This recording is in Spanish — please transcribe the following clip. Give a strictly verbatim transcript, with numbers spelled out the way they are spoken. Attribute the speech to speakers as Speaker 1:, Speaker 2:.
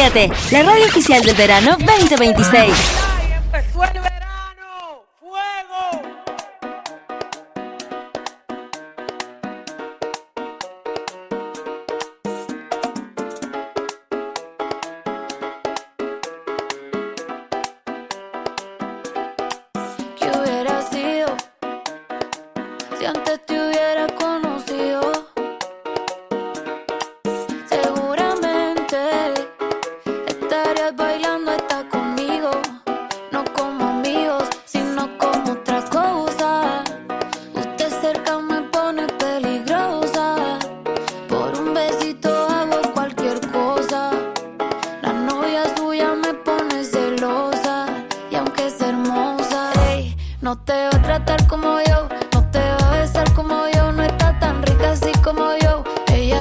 Speaker 1: siete, la radio oficial del verano veinte veintiséis.
Speaker 2: ¡Ay, empezó el verano! ¡Fuego!
Speaker 3: ¿Qué hubiera sido si antes te hubiera conocido? Seguramente estarías bailando hasta conmigo, no como amigos, sino como otra cosa. Usted cerca me pone peligrosa, por un besito hago cualquier cosa. La novia suya me pone celosa, y aunque es hermosa, ey, no te va a tratar como yo.